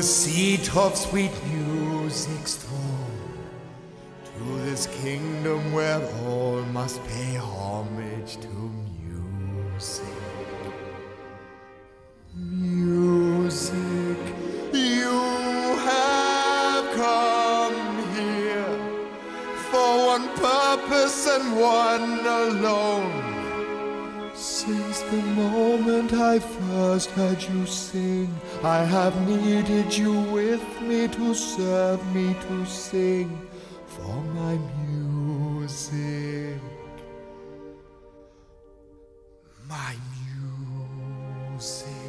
the seat of sweet music's throne, to this kingdom where all must pay homage to music. Music, you have come here for one purpose and one alone. Since the moment I first heard you sing, I have needed you with me to serve me to sing for my music. My music.